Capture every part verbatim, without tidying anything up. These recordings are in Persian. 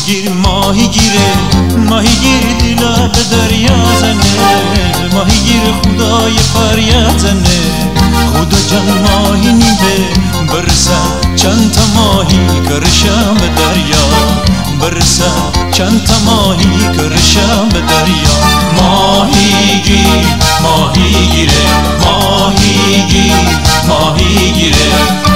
ماهیگیر ماهیگیره ماهیگیر دلا به دریا زنه ماهیگیر خدای فریاد زنه خدا جان ماهی نیده برسن چند تا ماهی کرشم به دریا برسن چند تا ماهی کرشم به دریا ماهیگیر ماهیگیره ماهیگیر ماهیگیره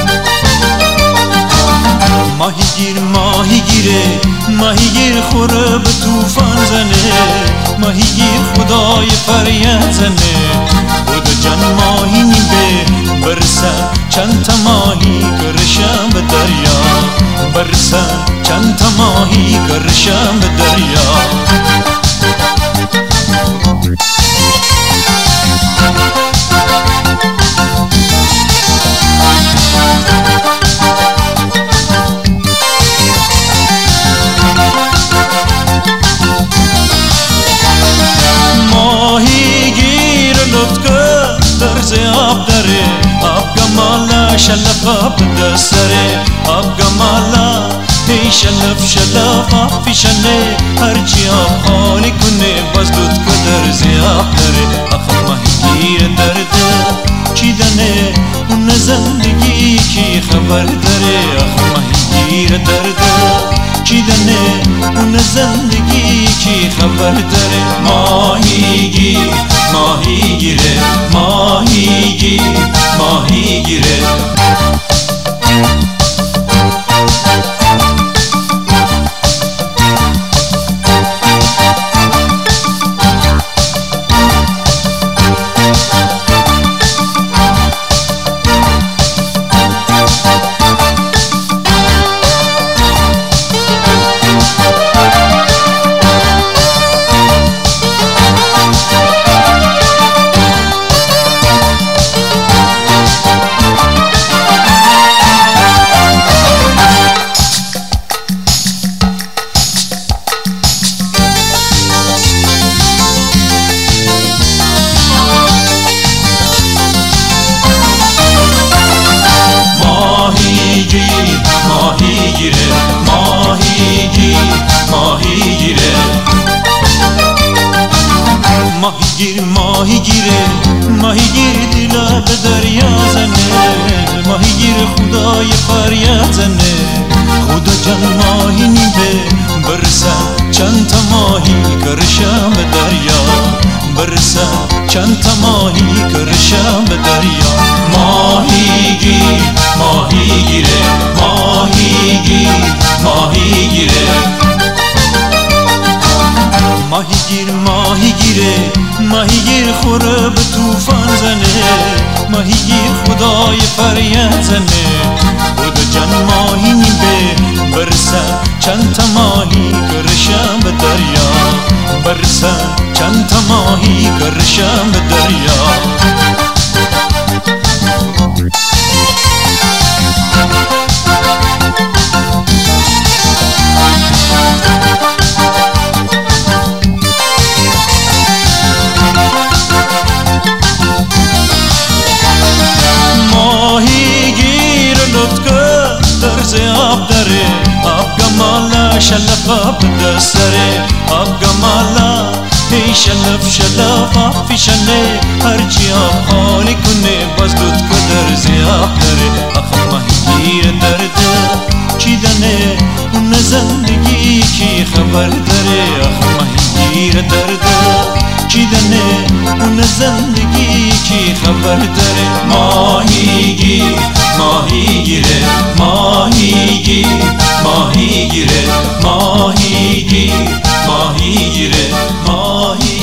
ماهیگیر ماهیگیره ماهیگیر خوره به توفان زنه ماهیگیر خدای فریاد زنه خدا جان ماهی نیده برسن چند تا ماهی کرشم به دریا برسن چند تا ماهی کرشم به دریا درز آب داره آب گمالا شلف آب دستره آب گمالا ای شلف شلف آب فیشنه هرچی آب خالی کنه باز دود که درز آب داره آخه ماهیگیر درده چی دنه اون زندگی کی خبر داره آخه ماهیگیر درده چی دنه اون زندگی کی خبر داره ماهیگیر ماهیگیره ماهیگیر ماهیگیره ماهیگیره ماهیگیر ماهیگیره ماهیگیر ماهیگیره ماهیگیر دلا به دریا زنه ماهیگیر خدای فریاد زنه خدا جان ماهی نیده برسن چند تا ماهی کرشم به دریا برسن چند تا ماهی کرشم به دریا ماهیگیر ماهیگیره ماهیگیر ماهیگیره ماهیگیر ماهیگیره ماهیگیر خوره به توفان زنه ماهیگیر خدای فریاد زنه خدا جان ماهی نیده برسن چند تا ماهی کرشم به دریا برسن چند تا ماهی کرشم به دریا درز آب داره آب گمالا شلف آب دستره آب گمالا ای شلف شلف آب فیشنه هرچی آب خالی کنه باز دود که درز آب داره آخه ماهیگیر درده چی دنه اون زندگی کی خبر داره آخه ماهیگیر درده چی دنه اون زندگی کی خبر داره ماهیگیر ماهیگیره ماهیگیر ماهیگیره ماهیگیر ماهیگیره ماهی